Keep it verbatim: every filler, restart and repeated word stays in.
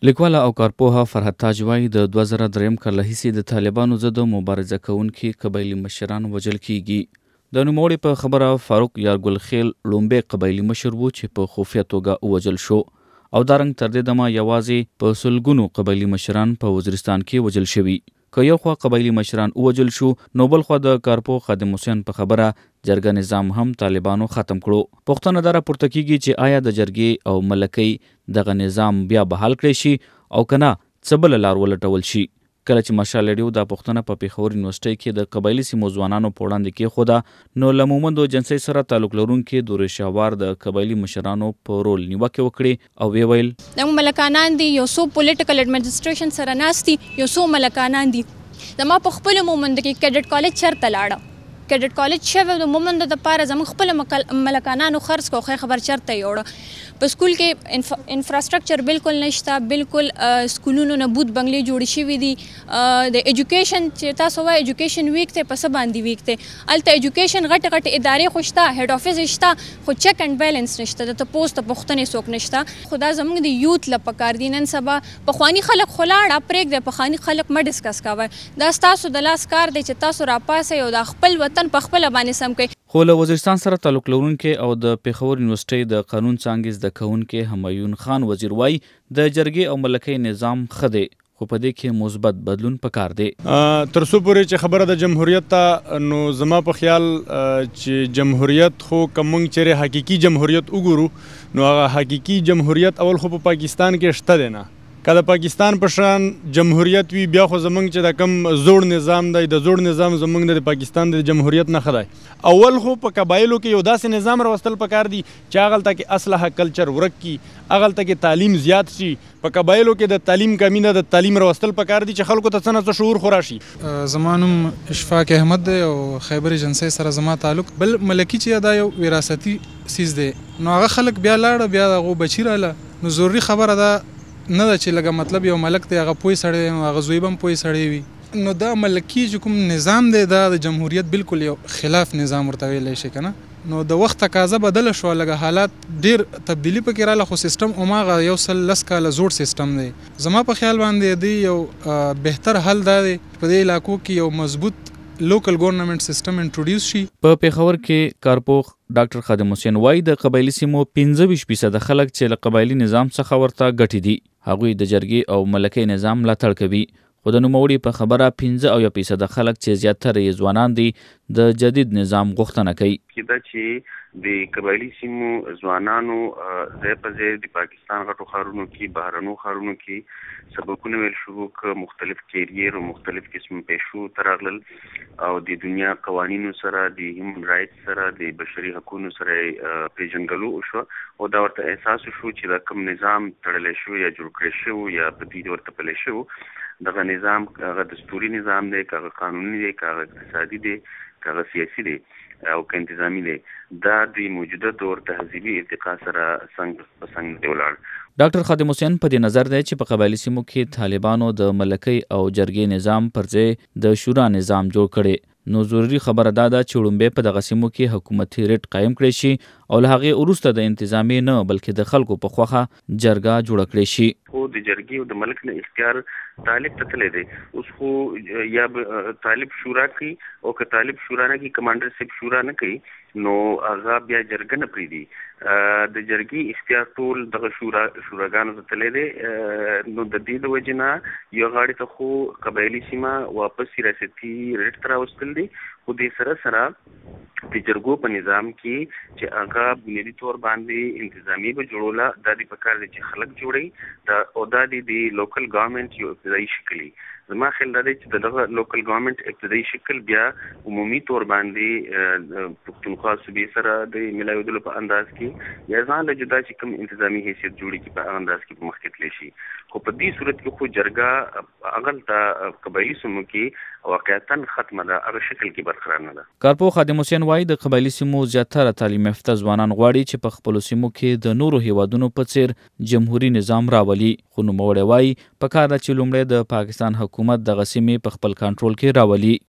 لیکواله او کارپوهه فرحت تاج وایي د دوه زره دریم کال راهیسې د طالبانو ضد مبارزه کوونکي قبایلي مشران وژل کیږي. د نوموړي په خبره فاروق یارګل خیل لومبی قبایلي مشر و چې په خفیه توګه ووژل شو او دارنګ تر دې دمه یوازې په سلګونو قبایلي مشران په وزیرستان کې وژل شوي. که یو خوا قبایلي مشران ووژل شو نو بل خوا د کارپو خادم حسین په خبره جرګه نظام هم طالبانو ختم کړو. پوښتنه دا راپورته کیږي چې آیا د جرګې او ملکۍ دغه نظام بیا بحال کړی شي او که نه څه بله لار ولټول شي. کله چې مارشال ریډیو دا پوښتنه په پېښور یونیورسټۍ کې د قبایلي سیمو ځوانانو په وړاندې کېښوده نو له مومندو جنسۍ سره تعلق لرونکي دورشاوار د قبایلي مشرانو په رول نیوکې وکړې او ویې ویل دغه ملکانان دي، یو څو پولیټیکل اډمنسټریشن سره ناست دي، یو څو ملکانان دي. زما په خپلو مومندو کې کیډټ کالج چېرته لاړه، کیډټ کالج شوی د مومندو دپاره زموږ خپلو ملکانانو خرڅ کړو، خو خبر چېرته یوړه. په سکول کې انفراسټرکچر بالکل نشته، بالکل سکولونو نه بوت بنګلې جوړې شوي دي. د ایجوکیشن چې تاسو وایي ایجوکیشن ویک دی، په څه باندې ویک دی؟ هلته ایجوکیشن غټې غټې ادارې خو شته، هیډ افیس شته، خو چیک اینډ بیلنس نشته، د تپوس د پوښتنې څوک نشته. خو دا زموږ د یوت له پکار دي. نن سبا پخواني خلک خو لاړه پرېږدئ، پخواني خلک مه ډسکس کوئ. دا ستاسو د لاس کار دی چې تاسو راپاسئ او د خپل وطن په خپله باندې سم کوئ. خو له وزیرستان سره تعلق لرونکي او د پېښور یونیورسټۍ د قانون څانګې زده کوونکي همایون خان وزیر وایي د جرګې او ملکۍ نظام ښه دی، خو په دې کې مثبت بدلون پکار دی. تر څو پورې چې خبره د جمهوریت ته، نو زما په خیال چې جمهوریت خو که موږ چیرې حقیقي جمهوریت وګورو نو هغه حقیقي جمهوریت اول خو په پاکستان کې شته دی نه. که د پاکستان په شان جمهوریت وي بیا خو زمونږ چې د کم زوړ نظام دی، د زوړ نظام زمونږ د پاکستان د جمهوریت نښه دی. اول خو په قبایلو کې یو داسې نظام راوستل پکار دي چې هغلته کې اصلحه کلچر ورک کي، هغلته کې تعلیم زیات شي. په قبایلو کې د تعلیم کمی نه، د تعلیم راوستل پکار دي چې خلکو ته څه نه څه شعور خو راشي. زما نوم اشفاق احمد دی او خیبر جنسۍ سره زما تعلق. بل ملکي چې دا یو وراثتي څیز دی نو هغه خلک بیا لاړه، بیا هغو بچي راله. نو ضروري خبره ده نه ده چې لکه مطلب یو ملک دی هغه پوه سړی دی، هغه زوی به هم پوه سړی وي. نو دا ملکي چې کوم نظام دی دا د جمهوریت بالکل یو خلاف نظام ورته ویلی شي که نه. نو د وخت تقاضا بدله شوه، لږه حالات ډېر تبدیلي پکې راله، خو سیسټم هماغه یو سل لس کاله زوړ سیسټم دی. زما په خیال باندې دی یو بهتر حل دا دی په دې علاقو کې یو مضبوط لوکل ګورنمنت سیسټم انټروډیوس شي. په پېښور کې کارپوخ ډاکټر خادم حسین وایي د قبایلي سیمو پنځه ویشت فیصده خلک چې له قبایلي نظام څخه ورته ګټې دي هغوی د جرګې او ملکۍ نظام ملاتړ کوي. خو د نوموړي په خبره پنځه اویا فیصده خلک چې زیاتره یې ځوانان دي د جدید نظام غوښتنه کوي. دا چې د قبایلي سیمو ځوانانو ځای په ځای د پاکستان غټو ښارونو کې، بهرنو ښارونو کې سبقونه ویل شروع که مختلف کیریر او مختلف قسم پیشو ته راغلل او د دنیا قوانینو سره، د هیومن رایټس سره، د بشري حقونو سره پیژنګلو وشوه او دا ورته احساس وشو چې دا کوم نظام تړلی شو یا جوړ کړی شو یا بدیل ورته پلی شو، دغه نظام هغه دستوري نظام دی، که هغه قانوني دی، که هغه اقتصادي دی، که هغه سیاسي دی او که انتظامي دی، دا د موجوده دور تهذیبي ارتقا سره څنګ په څنګ دی ولاړ. ډاکټر خادم حسین په دې نظر دی چې په قبایلي سیمو کې طالبانو د ملکۍ او جرګې نظام پر ځای د شورا نظام جوړ کړی. نو ضروري خبره دا ده چې وړومبی په دغه سیمو کې حکومتي ریټ قایم کړی شي او له هغې وروسته د انتظامي نه بلکې د خلکو په خوښه جرګه جوړه کړی شي. خو د جرګې او د ملک نه اختیار طالب ته تللی دی. اوس خو یا طالب شورا کوي او که طالب شورا نه کوي، کمانډر صاحب شورا نه کوي، نو هغه بیا جرګه نه پرېږدي. د جرګې اختیار ټول دغه شورا شوراګانو ته تللی دی. نو د دې د وجې نه یو غاړې ته خو قبایلي سیمه واپس ریاستي ریټ ته راوستل دي، خو دې سره سره د جرګو په نظام کې چې هغه بنیادي طور باندې انتظامي به جوړوله، دا د پکار دی چې خلک جوړوي او دا د لوکل ګورنمنټ یو ابتدایي شکل وي. زما خیال دا دی چې دغه لوکل ګورنمنټ ابتدایي شکل بیا عمومي طور باندې پښتونخوا صوبې سره د ملاوېدلو په انداز کې یا ځان له جدا چې کوم انتظامي حیثیت جوړي کې په هغه انداز کې په مخکې تللی شي. خو په دې صورت کې خو جرګه هغلته قبایلي سیمو کې واقعیتا ختمه ده، هغه شکل کې برقرار نه ده. کارپو خادم حسین وایي د قبایلي سیمو زیاتره تعلیم یافته ځوانان غواړي چې په خپلو سیمو کې د نورو هیوادونو په څیر جمهوري نظام راولي. خو نوموړی وایي پکار ده چې لومړی د پاکستان حکومت دغه سیمې په خپل کنټرول کې راولي.